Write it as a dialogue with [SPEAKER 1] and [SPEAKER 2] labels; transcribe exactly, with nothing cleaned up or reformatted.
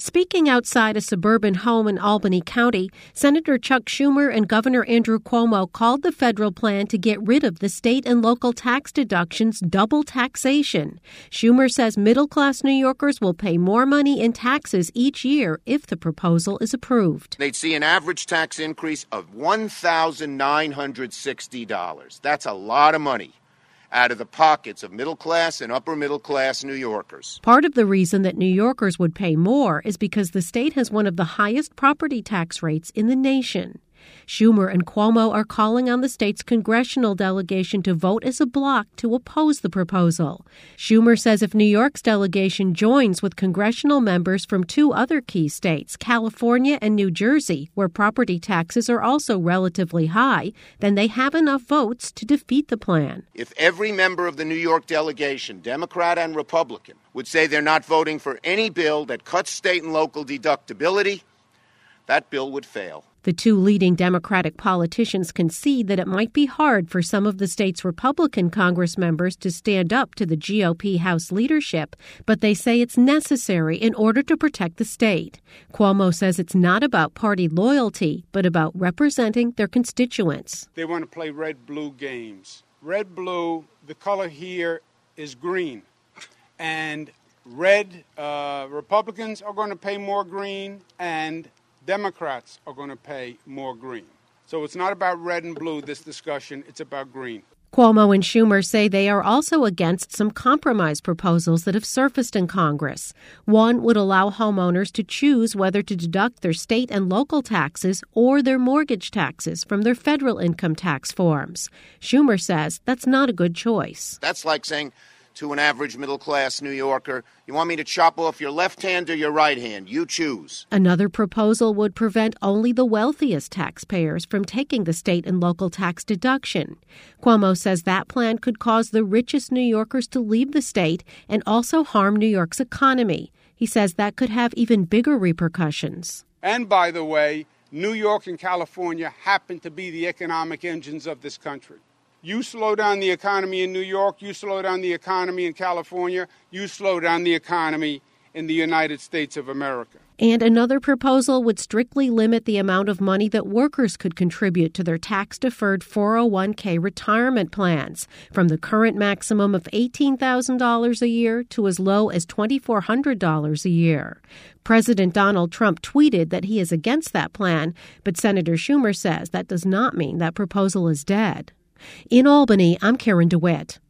[SPEAKER 1] Speaking outside a suburban home in Albany County, Senator Chuck Schumer and Governor Andrew Cuomo called the federal plan to get rid of the state and local tax deductions double taxation. Schumer says middle-class New Yorkers will pay more money in taxes each year if the proposal is approved.
[SPEAKER 2] They'd see an average tax increase of one thousand nine hundred sixty dollars. That's a lot of money out of the pockets of middle-class and upper-middle-class New Yorkers.
[SPEAKER 1] Part of the reason that New Yorkers would pay more is because the state has one of the highest property tax rates in the nation. Schumer and Cuomo are calling on the state's congressional delegation to vote as a bloc to oppose the proposal. Schumer says if New York's delegation joins with congressional members from two other key states, California and New Jersey, where property taxes are also relatively high, then they have enough votes to defeat the plan.
[SPEAKER 2] If every member of the New York delegation, Democrat and Republican, would say they're not voting for any bill that cuts state and local deductibility, that bill would fail.
[SPEAKER 1] The two leading Democratic politicians concede that it might be hard for some of the state's Republican Congress members to stand up to the G O P House leadership, but they say it's necessary in order to protect the state. Cuomo says it's not about party loyalty, but about representing their constituents.
[SPEAKER 3] They want to play red-blue games. Red-blue, the color here is green. And red uh, Republicans are going to pay more green, and Democrats are going to pay more green. So it's not about red and blue, this discussion. It's about green.
[SPEAKER 1] Cuomo and Schumer say they are also against some compromise proposals that have surfaced in Congress. One would allow homeowners to choose whether to deduct their state and local taxes or their mortgage taxes from their federal income tax forms. Schumer says that's not a good choice.
[SPEAKER 2] That's like saying to an average middle-class New Yorker, you want me to chop off your left hand or your right hand? You choose.
[SPEAKER 1] Another proposal would prevent only the wealthiest taxpayers from taking the state and local tax deduction. Cuomo says that plan could cause the richest New Yorkers to leave the state and also harm New York's economy. He says that could have even bigger repercussions.
[SPEAKER 3] And by the way, New York and California happen to be the economic engines of this country. You slow down the economy in New York, you slow down the economy in California, you slow down the economy in the United States of America.
[SPEAKER 1] And another proposal would strictly limit the amount of money that workers could contribute to their tax-deferred four oh one k retirement plans, from the current maximum of eighteen thousand dollars a year to as low as two thousand four hundred dollars a year. President Donald Trump tweeted that he is against that plan, but Senator Schumer says that does not mean that proposal is dead. In Albany, I'm Karen DeWitt.